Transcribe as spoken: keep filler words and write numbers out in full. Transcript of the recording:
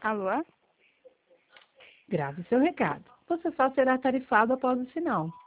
Alô? Grave seu recado. Você só será tarifado após o sinal.